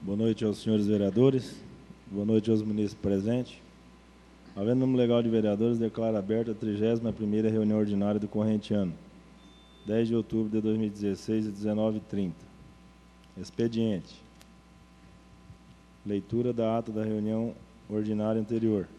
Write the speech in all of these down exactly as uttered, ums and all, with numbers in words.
Boa noite aos senhores vereadores, boa noite aos munícipes presentes. Havendo número legal de vereadores, declaro aberta a trigésima primeira reunião ordinária do corrente ano, dez de outubro de dois mil e dezesseis, às dezenove e trinta. Expediente. Leitura da ata da reunião ordinária anterior.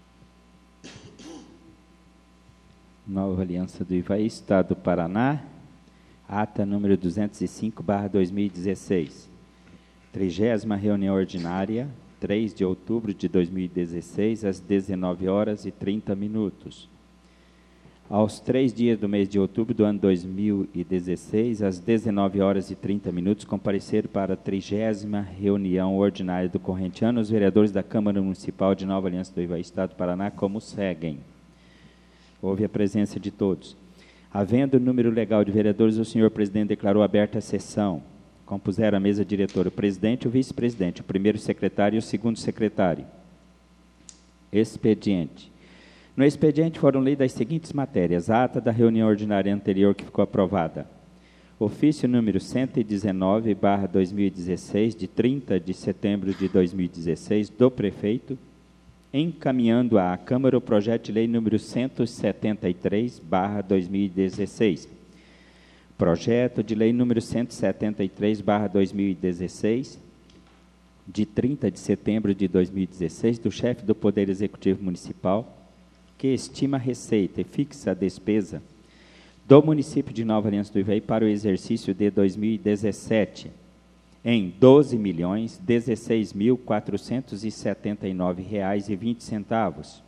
Nova Aliança do Ivaí, Estado do Paraná, ata número duzentos e cinco barra dois mil e dezesseis. Trigésima reunião ordinária, três de outubro de dois mil e dezesseis, às dezenove horas e trinta minutos. Aos três dias do mês de outubro do ano dois mil e dezesseis, às dezenove horas e trinta minutos, compareceram para a trigésima reunião ordinária do corrente ano os vereadores da Câmara Municipal de Nova Aliança do Ivaí, Estado do Paraná, como seguem. Houve a presença de todos. Havendo o número legal de vereadores, o senhor presidente declarou aberta a sessão. Compuseram a mesa diretora o presidente e o vice-presidente, o primeiro secretário e o segundo secretário. Expediente. No expediente foram lidas as seguintes matérias. A ata da reunião ordinária anterior que ficou aprovada. Ofício número cento e dezenove barra dois mil e dezesseis, de trinta de setembro de dois mil e dezesseis, do prefeito, encaminhando à Câmara o projeto de lei número cento e setenta e três barra dois mil e dezesseis. Projeto de lei número cento e setenta e três barra dois mil e dezesseis, de trinta de setembro de dois mil e dezesseis, do chefe do Poder Executivo Municipal, que estima a receita e fixa a despesa do município de Nova Aliança do Ivaí para o exercício de dois mil e dezessete em doze milhões, dezesseis mil, quatrocentos e setenta e nove reais e vinte centavos.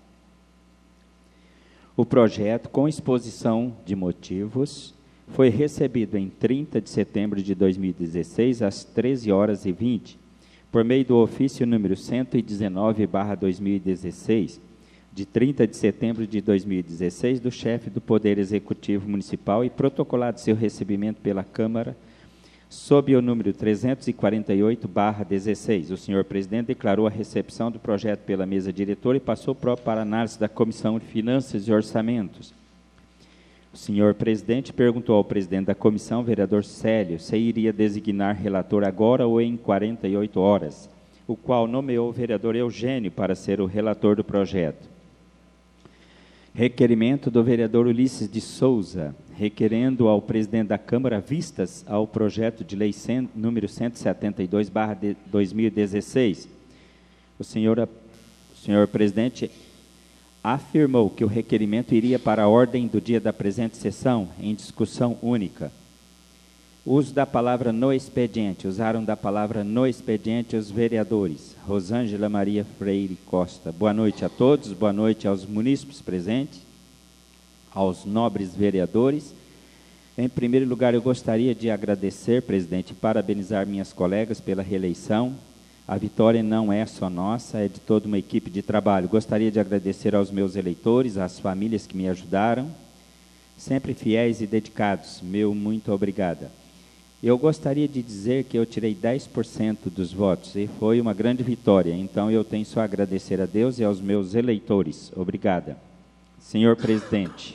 O projeto, com exposição de motivos, foi recebido em trinta de setembro de dois mil e dezesseis, às treze horas e vinte, por meio do ofício número cento e dezenove barra dois mil e dezesseis, de trinta de setembro de dois mil e dezesseis, do chefe do Poder Executivo Municipal e protocolado seu recebimento pela Câmara, sob o número trezentos e quarenta e oito barra dezesseis. O senhor presidente declarou a recepção do projeto pela mesa diretora e passou próprio para análise da Comissão de Finanças e Orçamentos. O senhor presidente perguntou ao presidente da comissão, vereador Célio, se iria designar relator agora ou em quarenta e oito horas, o qual nomeou o vereador Eugênio para ser o relator do projeto. Requerimento do vereador Ulisses de Souza, requerendo ao presidente da Câmara vistas ao projeto de lei número cento e setenta e dois barra dois mil e dezesseis. O senhor, o senhor presidente afirmou que o requerimento iria para a ordem do dia da presente sessão, em discussão única. Uso da palavra no expediente. Usaram da palavra no expediente os vereadores. Rosângela Maria Freire Costa. Boa noite a todos, boa noite aos munícipes presentes, aos nobres vereadores. Em primeiro lugar, eu gostaria de agradecer, presidente, e parabenizar minhas colegas pela reeleição. A vitória não é só nossa, é de toda uma equipe de trabalho. Gostaria de agradecer aos meus eleitores, às famílias que me ajudaram, sempre fiéis e dedicados. Meu muito obrigada. Eu gostaria de dizer que eu tirei dez por cento dos votos e foi uma grande vitória. Então, eu tenho só a agradecer a Deus e aos meus eleitores. Obrigada. Senhor presidente,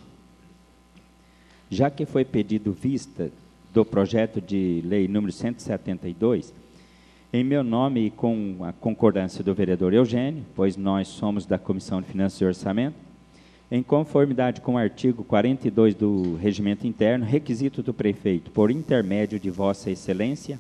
já que foi pedido vista do projeto de lei número cento e setenta e dois, em meu nome e com a concordância do vereador Eugênio, pois nós somos da Comissão de Finanças e Orçamento, em conformidade com o artigo quarenta e dois do Regimento Interno, requisito do prefeito, por intermédio de Vossa Excelência,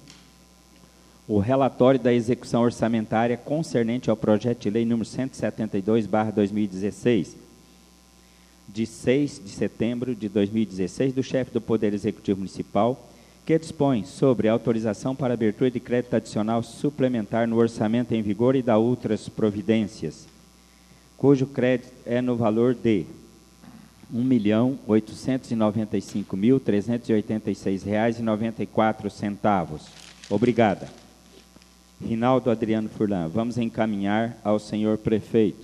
o relatório da execução orçamentária concernente ao projeto de lei número cento e setenta e dois barra dois mil e dezesseis, de seis de setembro de dois mil e dezesseis, do chefe do Poder Executivo Municipal, que dispõe sobre autorização para abertura de crédito adicional suplementar no orçamento em vigor e da outras providências, cujo crédito é no valor de um milhão oitocentos e noventa e cinco mil trezentos e oitenta e seis reais e noventa e quatro centavos. Obrigada. Rinaldo Adriano Furlan, vamos encaminhar ao senhor prefeito.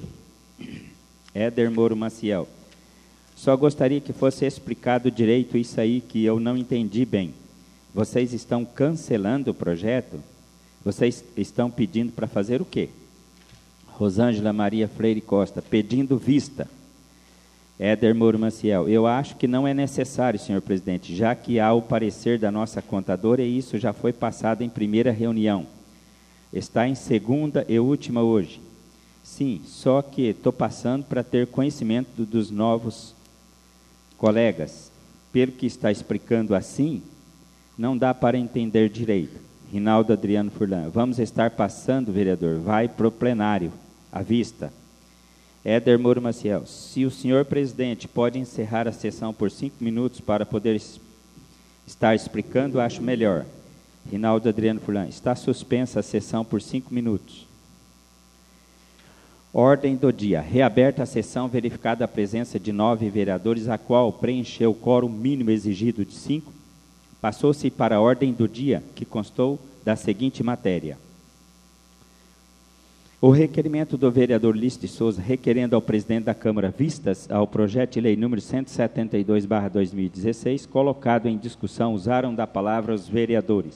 Éder Moro Maciel, só gostaria que fosse explicado direito isso aí que eu não entendi bem. Vocês estão cancelando o projeto? Vocês estão pedindo para fazer o quê? Rosângela Maria Freire Costa, pedindo vista. Éder Moro Maciel, eu acho que não é necessário, senhor presidente, já que há o parecer da nossa contadora e isso já foi passado em primeira reunião. Está em segunda e última hoje. Sim, só que estou passando para ter conhecimento do, dos novos colegas. Pelo que está explicando assim, não dá para entender direito. Rinaldo Adriano Furlan. Vamos estar passando, vereador, vai para o plenário, à vista. Éder Moro Maciel. Se o senhor presidente pode encerrar a sessão por cinco minutos para poder estar explicando, acho melhor. Rinaldo Adriano Furlan. Está suspensa a sessão por cinco minutos. Ordem do dia. Reaberta a sessão, verificada a presença de nove vereadores, a qual preencheu o quórum mínimo exigido de cinco. Passou-se para a ordem do dia, que constou da seguinte matéria. O requerimento do vereador Ulisses de Souza, requerendo ao presidente da Câmara vistas ao projeto de lei número cento e setenta e dois barra dois mil e dezesseis, colocado em discussão, usaram da palavra os vereadores.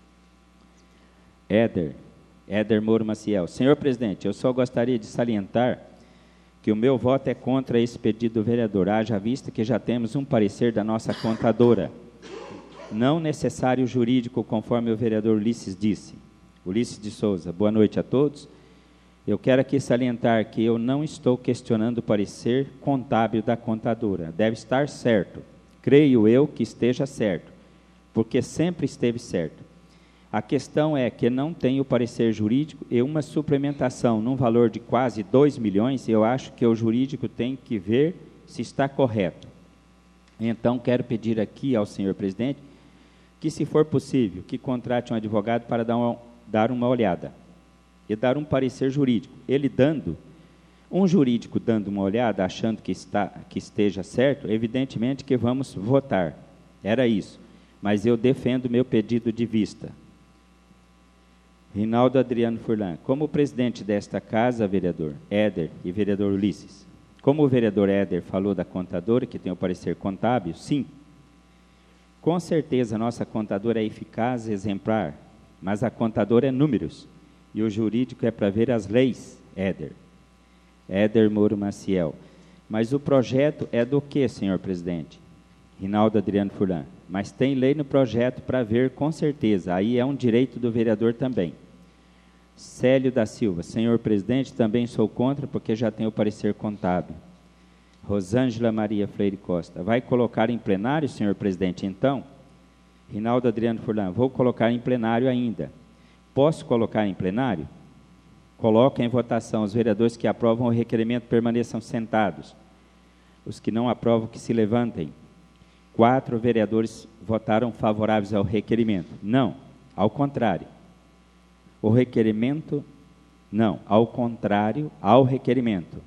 Éder. Éder Moro Maciel. Senhor presidente, eu só gostaria de salientar que o meu voto é contra esse pedido do vereador, haja vista que já temos um parecer da nossa contadora. Não necessário jurídico, conforme o vereador Ulisses disse. Ulisses de Souza. Boa noite a todos. Eu quero aqui salientar que eu não estou questionando o parecer contábil da contadora. Deve estar certo. Creio eu que esteja certo, porque sempre esteve certo. A questão é que não tem o parecer jurídico e uma suplementação num valor de quase dois milhões, eu acho que o jurídico tem que ver se está correto. Então, quero pedir aqui ao senhor presidente que, se for possível, que contrate um advogado para dar uma, dar uma olhada e dar um parecer jurídico. Ele dando, um jurídico dando uma olhada, achando que, está, que esteja certo, evidentemente que vamos votar. Era isso. Mas eu defendo meu pedido de vista. Rinaldo Adriano Furlan. Como presidente desta casa, vereador Éder e vereador Ulisses, como o vereador Éder falou da contadora, que tem o parecer contábil, sim, com certeza a nossa contadora é eficaz, exemplar, mas a contadora é números, e o jurídico é para ver as leis, Éder. Éder Moro Maciel. Mas o projeto é do que, senhor presidente? Rinaldo Adriano Furlan. Mas tem lei no projeto para ver com certeza, aí é um direito do vereador também. Célio da Silva. Senhor presidente, também sou contra, porque já tem o parecer contábil. Rosângela Maria Freire Costa. Vai colocar em plenário, senhor presidente, então? Rinaldo Adriano Furlan. Vou colocar em plenário ainda. Posso colocar em plenário? Coloca em votação. Os vereadores que aprovam o requerimento permaneçam sentados. Os que não aprovam, que se levantem. Quatro vereadores votaram favoráveis ao requerimento. Não, ao contrário. O requerimento, não, ao contrário, ao requerimento.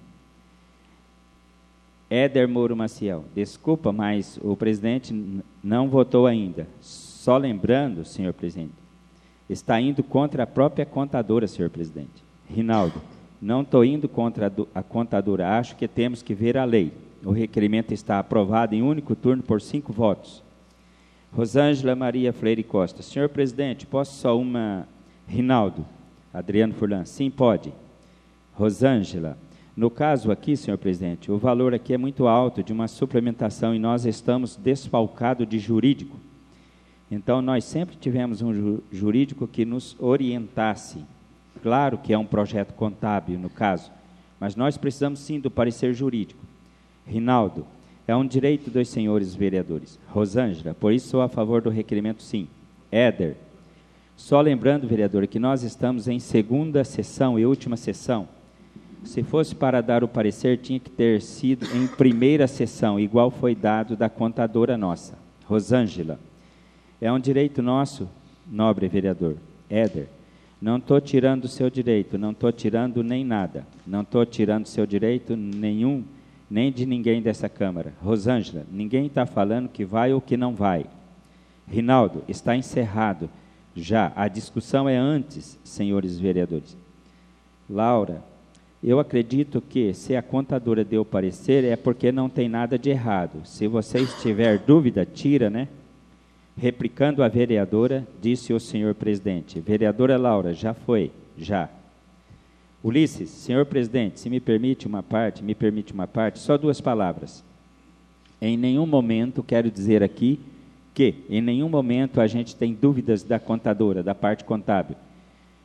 Éder Moro Maciel. Desculpa, mas o presidente não votou ainda. Só lembrando, senhor presidente, está indo contra a própria contadora, senhor presidente. Rinaldo, não estou indo contra a contadora, acho que temos que ver a lei. O requerimento está aprovado em único turno por cinco votos. Rosângela Maria Freire Costa. Senhor presidente, posso só uma... Rinaldo Adriano Furlan. Sim, pode. Rosângela. No caso aqui, senhor presidente, o valor aqui é muito alto de uma suplementação e nós estamos desfalcados de jurídico. Então, nós sempre tivemos um ju- jurídico que nos orientasse. Claro que é um projeto contábil, no caso, mas nós precisamos sim do parecer jurídico. Rinaldo, é um direito dos senhores vereadores. Rosângela, por isso sou a favor do requerimento, sim. Éder, só lembrando, vereador, que nós estamos em segunda sessão e última sessão. Se fosse para dar o parecer, tinha que ter sido em primeira sessão, igual foi dado da contadora nossa. Rosângela, é um direito nosso, nobre vereador. Éder, não estou tirando o seu direito, não estou tirando nem nada. Não estou tirando o seu direito nenhum, nem de ninguém dessa Câmara. Rosângela, ninguém está falando que vai ou que não vai. Rinaldo, está encerrado. Já, a discussão é antes, senhores vereadores. Laura, eu acredito que se a contadora deu parecer é porque não tem nada de errado. Se você tiver dúvida, tira, né? Replicando a vereadora, disse o senhor presidente. Vereadora Laura, já foi, já. Ulisses, senhor presidente, se me permite uma parte, me permite uma parte, só duas palavras. Em nenhum momento, quero dizer aqui, que em nenhum momento a gente tem dúvidas da contadora, da parte contábil.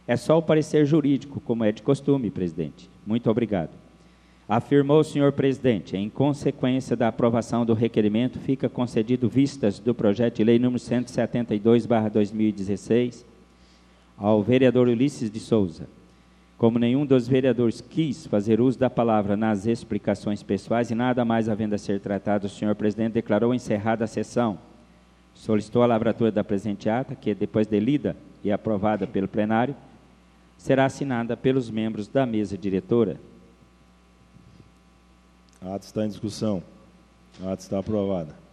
É só o parecer jurídico, como é de costume, presidente. Muito obrigado. Afirmou o senhor presidente, em consequência da aprovação do requerimento, fica concedido vistas do projeto de lei número cento e setenta e dois barra dois mil e dezesseis ao vereador Ulisses de Souza. Como nenhum dos vereadores quis fazer uso da palavra nas explicações pessoais e nada mais havendo a ser tratado, o senhor presidente declarou encerrada a sessão. Solicitou a lavratura da presente ata, que, depois de lida e aprovada pelo plenário, será assinada pelos membros da mesa diretora. A ata está em discussão. A ata está aprovada.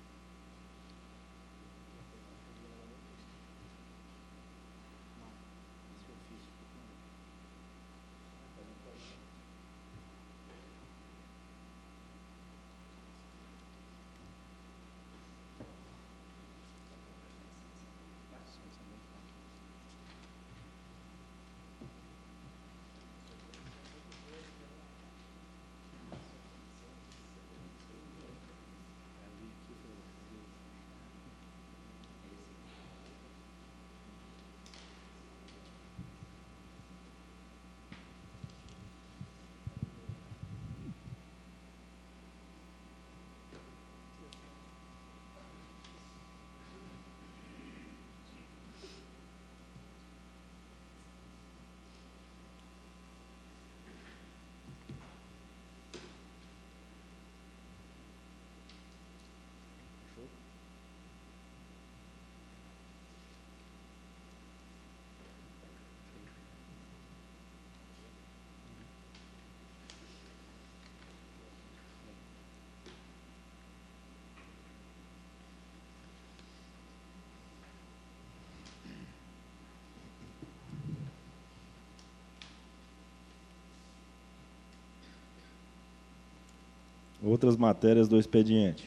Outras matérias do expediente.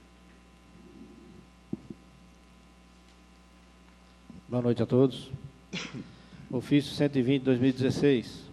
Boa noite a todos. Ofício cento e vinte, dois mil e dezesseis.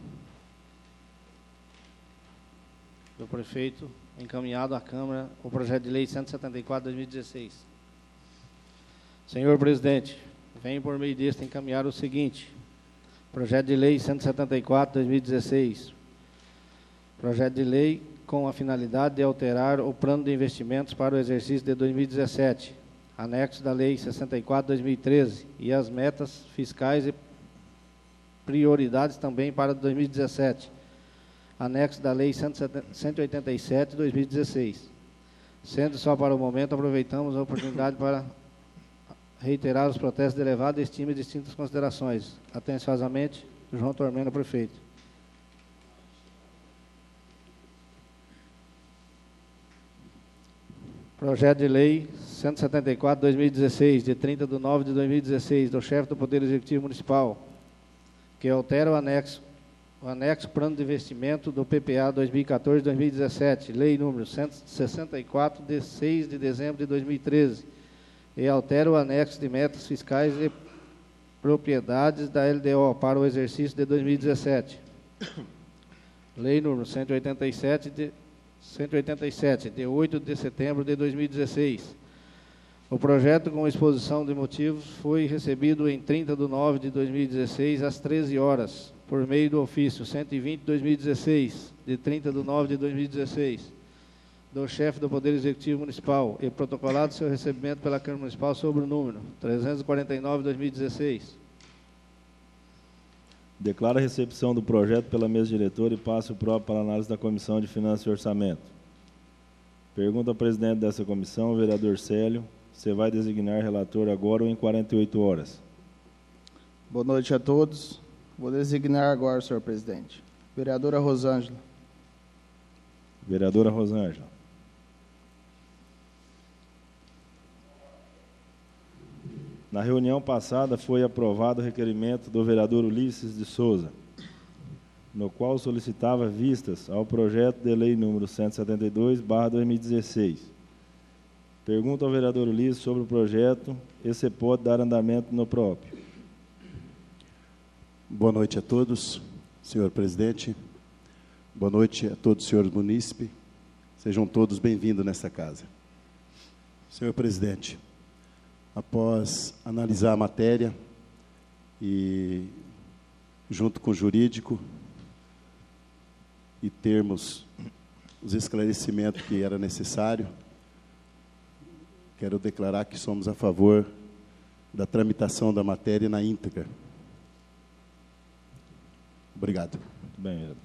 Do prefeito, encaminhado à Câmara, o projeto de lei cento e setenta e quatro, dois mil e dezesseis. Senhor presidente, venho por meio deste encaminhar o seguinte. Projeto de lei cento e setenta e quatro, dois mil e dezesseis. Projeto de lei com a finalidade de alterar o plano de investimentos para o exercício de dois mil e dezessete, anexo da Lei sessenta e quatro, dois mil e treze, e as metas fiscais e prioridades também para dois mil e dezessete, anexo da Lei cento e oitenta e sete, dois mil e dezesseis. Sendo só para o momento, aproveitamos a oportunidade para reiterar os protestos de elevada estima e distintas considerações. Atenciosamente, João Tormeno, prefeito. Projeto de Lei cento e setenta e quatro, dois mil e dezesseis, de trinta de nove de dois mil e dezesseis, do chefe do Poder Executivo Municipal, que altera o anexo, o anexo Plano de Investimento do P P A dois mil e quatorze, dois mil e dezessete, Lei número cento e sessenta e quatro, de seis de dezembro de dois mil e treze, e altera o anexo de metas fiscais e propriedades da L D O para o exercício de dois mil e dezessete. Lei número cento e oitenta e sete, de cento e oitenta e sete, de oito de setembro de dois mil e dezesseis. O projeto com exposição de motivos foi recebido em trinta de nove de dois mil e dezesseis, às treze horas, por meio do ofício cento e vinte, dois mil e dezesseis, de trinta de nove de dois mil e dezesseis, do chefe do Poder Executivo Municipal, e protocolado seu recebimento pela Câmara Municipal sobre o número trezentos e quarenta e nove, dois mil e dezesseis. Declara a recepção do projeto pela mesa diretora e passe o próprio para análise da Comissão de Finanças e Orçamento. Pergunta ao presidente dessa comissão, o vereador Célio, se vai designar relator agora ou em quarenta e oito horas. Boa noite a todos. Vou designar agora, senhor presidente. Vereadora Rosângela. Vereadora Rosângela. Na reunião passada foi aprovado o requerimento do vereador Ulisses de Souza, no qual solicitava vistas ao projeto de lei número cento e setenta e dois barra dois mil e dezesseis. Pergunta ao vereador Ulisses sobre o projeto e se pode dar andamento no próprio. Boa noite a todos, senhor presidente. Boa noite a todos os senhores munícipes. Sejam todos bem-vindos nesta casa. Senhor presidente, após analisar a matéria e junto com o jurídico, e termos os esclarecimentos que era necessário, quero declarar que somos a favor da tramitação da matéria na íntegra. Obrigado. Muito bem, vereador.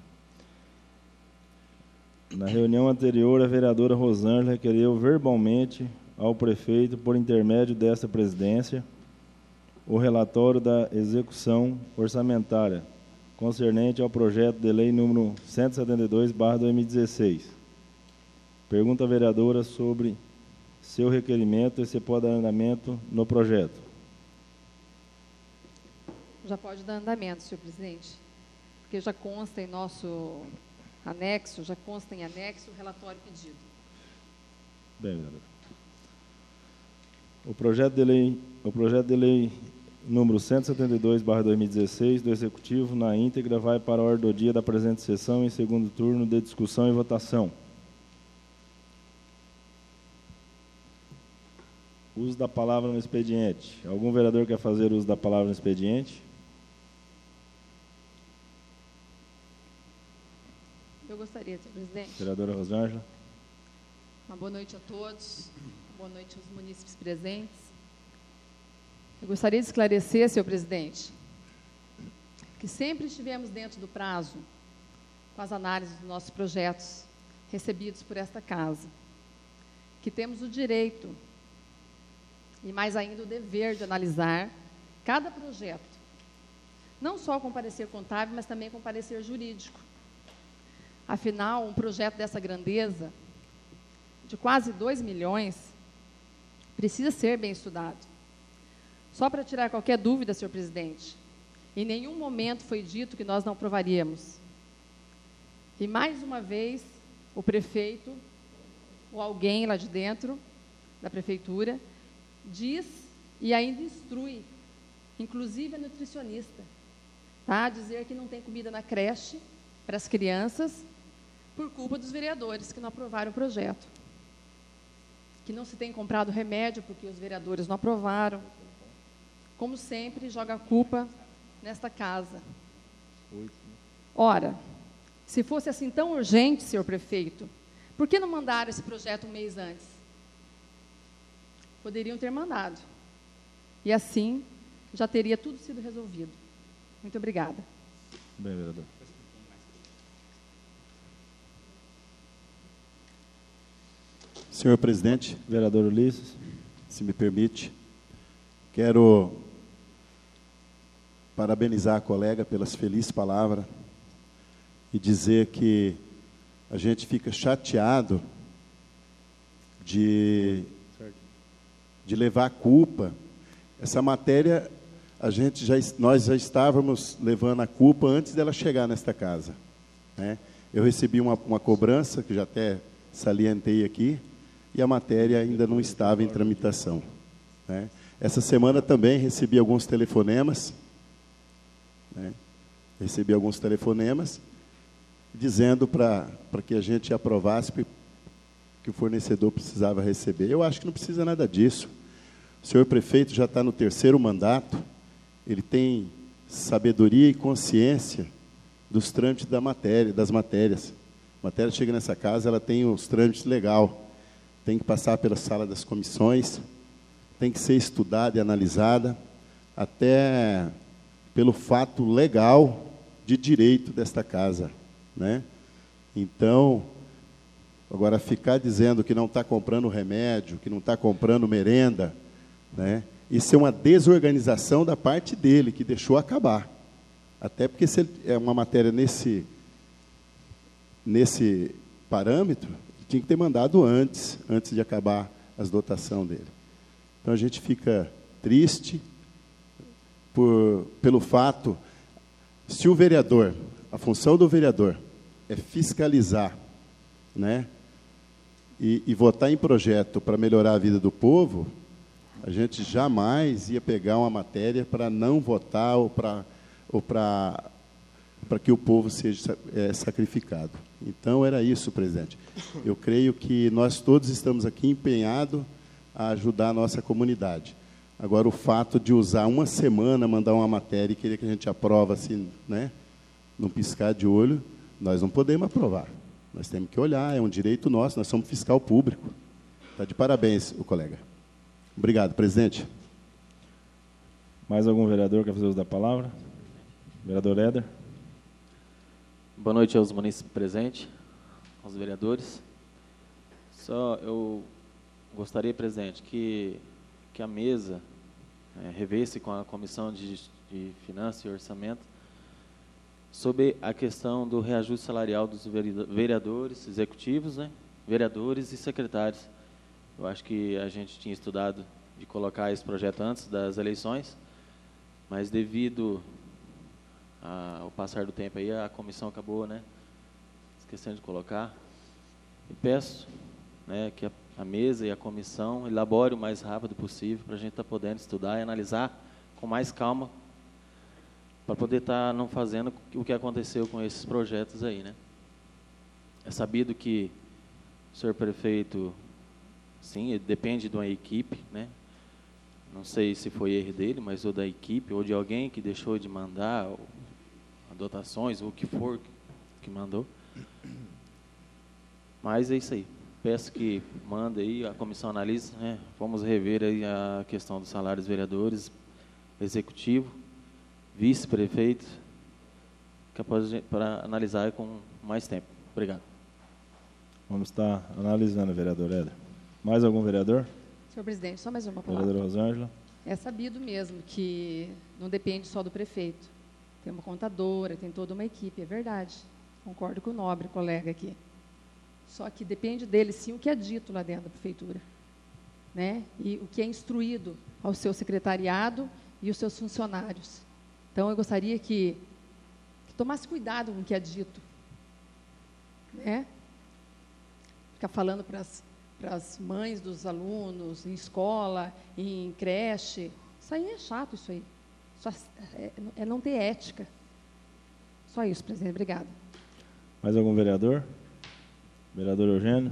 Na reunião anterior, a vereadora Rosângela requereu verbalmente ao prefeito, por intermédio desta presidência, o relatório da execução orçamentária concernente ao projeto de lei número cento e setenta e dois barra dois mil e dezesseis. Pergunta à vereadora sobre seu requerimento e se pode dar andamento no projeto. Já pode dar andamento, senhor presidente, porque já consta em nosso anexo, já consta em anexo o relatório pedido. Bem, vereador. O projeto de lei, o projeto de lei número cento e setenta e dois barra dois mil e dezesseis do Executivo, na íntegra, vai para a ordem do dia da presente sessão em segundo turno de discussão e votação. Uso da palavra no expediente. Algum vereador quer fazer uso da palavra no expediente? Eu gostaria, senhor presidente. Vereadora Rosângela. Uma boa noite a todos. Boa noite aos munícipes presentes. Eu gostaria de esclarecer, senhor presidente, que sempre estivemos dentro do prazo com as análises dos nossos projetos recebidos por esta casa, que temos o direito e mais ainda o dever de analisar cada projeto, não só com parecer contábil, mas também com parecer jurídico. Afinal, um projeto dessa grandeza, de quase dois milhões, precisa ser bem estudado. Só para tirar qualquer dúvida, senhor presidente, em nenhum momento foi dito que nós não aprovaríamos. E, mais uma vez, o prefeito, ou alguém lá de dentro da prefeitura, diz e ainda instrui, inclusive a nutricionista, tá? A dizer que não tem comida na creche para as crianças, por culpa dos vereadores que não aprovaram o projeto. Que não se tem comprado remédio porque os vereadores não aprovaram. Como sempre, joga a culpa nesta casa. Ora, se fosse assim tão urgente, senhor prefeito, por que não mandaram esse projeto um mês antes? Poderiam ter mandado. E assim, já teria tudo sido resolvido. Muito obrigada. Bem, vereador. Senhor presidente, vereador Ulisses, se me permite, quero parabenizar a colega pelas felizes palavras e dizer que a gente fica chateado de, de levar a culpa. Essa matéria, a gente já, nós já estávamos levando a culpa antes dela chegar nesta casa, né? Eu recebi uma, uma cobrança, que já até salientei aqui, e a matéria ainda não estava em tramitação, né? Essa semana também recebi alguns telefonemas, né? Recebi alguns telefonemas dizendo para para que a gente aprovasse que o fornecedor precisava receber. Eu acho que não precisa nada disso. O senhor prefeito já está no terceiro mandato, ele tem sabedoria e consciência dos trâmites da matéria, das matérias. A matéria chega nessa casa, ela tem os trâmites legal, tem que passar pela sala das comissões, tem que ser estudada e analisada, até pelo fato legal de direito desta casa, né? Então, agora ficar dizendo que não está comprando remédio, que não está comprando merenda, né? Isso é uma desorganização da parte dele, que deixou acabar. Até porque se é uma matéria nesse, nesse parâmetro, tinha que ter mandado antes, antes de acabar as dotações dele. Então, a gente fica triste por, pelo fato, se o vereador, a função do vereador é fiscalizar, né, e, e votar em projeto para melhorar a vida do povo, a gente jamais ia pegar uma matéria para não votar ou para ou para para que o povo seja é, sacrificado. Então, era isso, presidente. Eu creio que nós todos estamos aqui empenhados a ajudar a nossa comunidade. Agora, o fato de usar uma semana, mandar uma matéria e querer que a gente aprova assim, né, num piscar de olho, nós não podemos aprovar. Nós temos que olhar, é um direito nosso, nós somos fiscal público. Está de parabéns, o colega. Obrigado, presidente. Mais algum vereador quer fazer uso da palavra? Vereador Éder. Boa noite aos munícipes presentes, aos vereadores. Só eu gostaria, presidente, que, que a mesa é, revesse com a Comissão de, de Finanças e Orçamento sobre a questão do reajuste salarial dos vereadores, executivos, né, vereadores e secretários. Eu acho que a gente tinha estudado de colocar esse projeto antes das eleições, mas devido a, ao passar do tempo aí, a comissão acabou, né, esquecendo de colocar. E peço, né, que a, a mesa e a comissão elabore o mais rápido possível para a gente estar tá podendo estudar e analisar com mais calma, para poder estar tá não fazendo o que aconteceu com esses projetos aí, né. É sabido que o senhor prefeito, sim, depende de uma equipe, né. Não sei se foi erro dele, mas ou da equipe, ou de alguém que deixou de mandar ou, dotações, ou o que for que mandou. Mas é isso aí. Peço que manda aí, a comissão analise, né. Vamos rever aí a questão dos salários dos vereadores, executivo, vice-prefeito, para analisar com mais tempo. Obrigado. Vamos estar analisando, vereador Éder. Mais algum vereador? Senhor presidente, só mais uma palavra. Vereadora Rosângela. É sabido mesmo que não depende só do prefeito. Tem uma contadora, tem toda uma equipe, é verdade. Concordo com o nobre colega aqui. Só que depende dele, sim, o que é dito lá dentro da prefeitura, né? E o que é instruído ao seu secretariado e os seus funcionários. Então, eu gostaria que, que tomasse cuidado com o que é dito, né? Ficar falando para as para as mães dos alunos, em escola, em creche. Isso aí é chato, isso aí. Só, é, é não ter ética. Só isso, presidente. Obrigada. Mais algum vereador? Vereador Eugênio.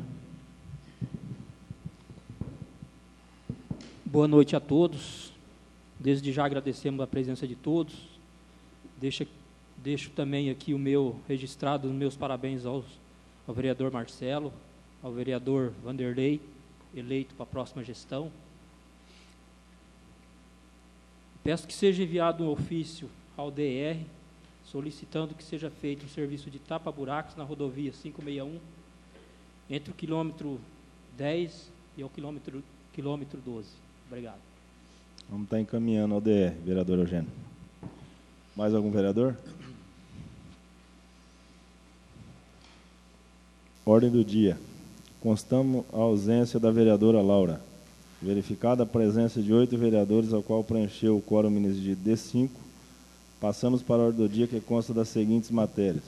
Boa noite a todos. Desde já agradecemos a presença de todos. Deixa, deixo também aqui o meu registrado, os meus parabéns aos, ao vereador Marcelo, ao vereador Vanderlei, eleito para a próxima gestão. Peço que seja enviado um ofício ao D R, solicitando que seja feito um serviço de tapa-buracos na rodovia quinhentos e sessenta e um, entre o quilômetro dez e o quilômetro, quilômetro doze. Obrigado. Vamos estar encaminhando ao D R, vereador Eugênio. Mais algum vereador? Ordem do dia. Constamos a ausência da vereadora Laura. Verificada a presença de oito vereadores, ao qual preencheu o quórum de D cinco, passamos para a ordem do dia, que consta das seguintes matérias.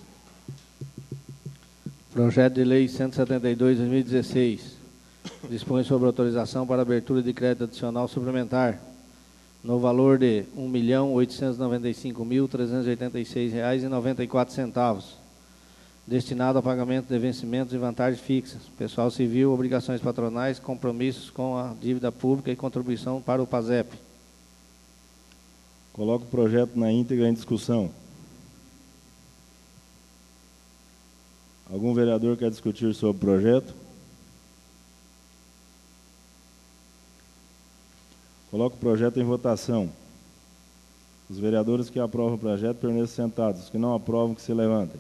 Projeto de Lei cento e setenta e dois, dois mil e dezesseis. Dispõe sobre autorização para abertura de crédito adicional suplementar, no valor de um milhão oitocentos e noventa e cinco mil trezentos e oitenta e seis reais e noventa e quatro centavos. Destinado ao pagamento de vencimentos e vantagens fixas, pessoal civil, obrigações patronais, compromissos com a dívida pública e contribuição para o PASEP. Coloco o projeto na íntegra em discussão. Algum vereador quer discutir sobre o projeto? Coloco o projeto em votação. Os vereadores que aprovam o projeto permaneçam sentados. Os que não aprovam, que se levantem.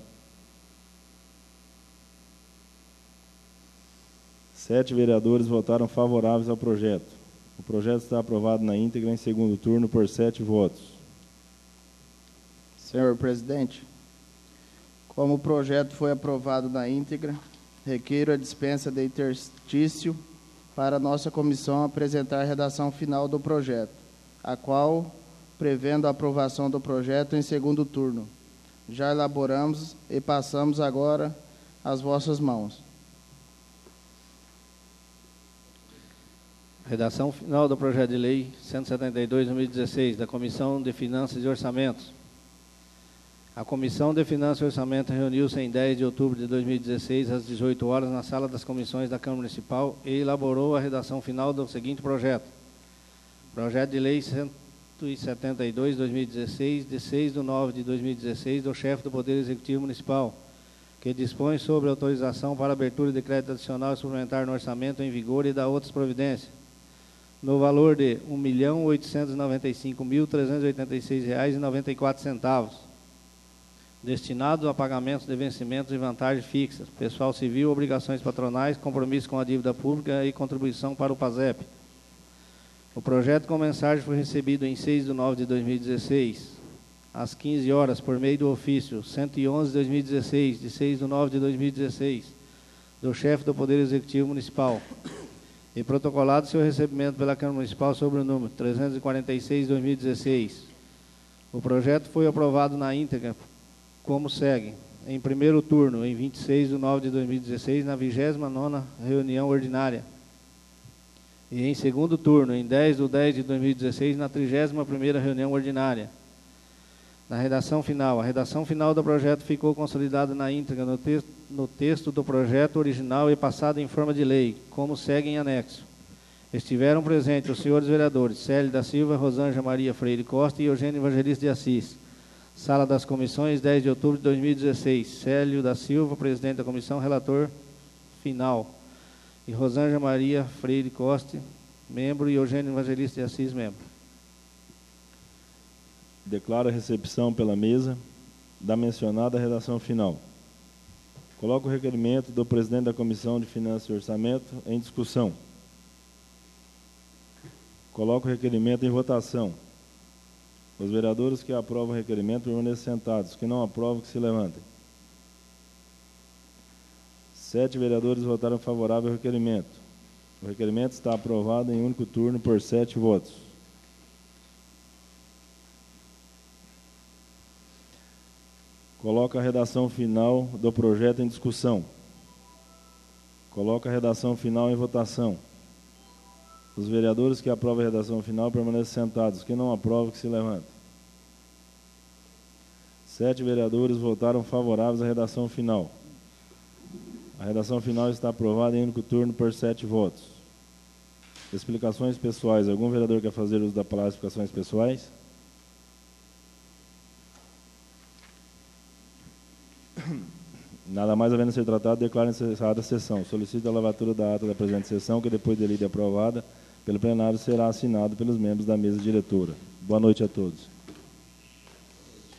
Sete vereadores votaram favoráveis ao projeto. O projeto está aprovado na íntegra em segundo turno por sete votos. Senhor presidente, como o projeto foi aprovado na íntegra, requeiro a dispensa de interstício para a nossa comissão apresentar a redação final do projeto, a qual, prevendo a aprovação do projeto em segundo turno, já elaboramos e passamos agora às vossas mãos. Redação final do projeto de lei cento e setenta e dois, dois mil e dezesseis, da Comissão de Finanças e Orçamentos. A Comissão de Finanças e Orçamento reuniu-se em dez de outubro de dois mil e dezesseis, às dezoito horas, na sala das comissões da Câmara Municipal e elaborou a redação final do seguinte projeto. Projeto de Lei cento e setenta e dois, dois mil e dezesseis, de seis de nove de dois mil e dezesseis, do chefe do Poder Executivo Municipal, que dispõe sobre autorização para abertura de crédito adicional e suplementar no orçamento em vigor e da outras providências, no valor de um milhão oitocentos e noventa e cinco mil trezentos e oitenta e seis reais e noventa e quatro centavos, destinados a pagamentos de vencimentos e vantagens fixas, pessoal civil, obrigações patronais, compromisso com a dívida pública e contribuição para o PASEP. O projeto com mensagem foi recebido em seis de nove de dois mil e dezesseis, às quinze horas, por meio do ofício cento e onze de dois mil e dezesseis, de seis de nove de dois mil e dezesseis, do chefe do Poder Executivo Municipal, e protocolado seu recebimento pela Câmara Municipal sobre o número trezentos e quarenta e seis de dois mil e dezesseis. O projeto foi aprovado na íntegra, como segue. Em primeiro turno, em vinte e seis de nove de dois mil e dezesseis, na vigésima nona reunião ordinária. E em segundo turno, em dez de dez de dois mil e dezesseis, na trigésima primeira reunião ordinária. Na redação final. A redação final do projeto ficou consolidada na íntegra no, te no texto do projeto original e passada em forma de lei, como segue em anexo. Estiveram presentes os senhores vereadores Célio da Silva, Rosângela Maria Freire Costa e Eugênio Evangelista de Assis. Sala das Comissões, dez de outubro de dois mil e dezesseis. Célio da Silva, presidente da comissão, relator final. E Rosângela Maria Freire Costa, membro, e Eugênio Evangelista de Assis, membro. Declaro a recepção pela mesa da mencionada redação final. Coloco o requerimento do presidente da Comissão de Finanças e Orçamento em discussão. Coloco o requerimento em votação. Os vereadores que aprovam o requerimento permaneçam sentados. Que não aprovam, que se levantem. Sete vereadores votaram favorável ao requerimento. O requerimento está aprovado em único turno por sete votos. Coloco a redação final do projeto em discussão. Coloco a redação final em votação. Os vereadores que aprovam a redação final permanecem sentados. Quem não aprova, que se levante. Sete vereadores votaram favoráveis à redação final. A redação final está aprovada em único turno por sete votos. Explicações pessoais. Algum vereador quer fazer uso da palavra explicações pessoais? Nada mais havendo a ser tratado, declaro encerrada a sessão. Solicito a lavatura da ata da presente sessão, que depois de lida e aprovada pelo plenário será assinado pelos membros da mesa diretora. Boa noite a todos.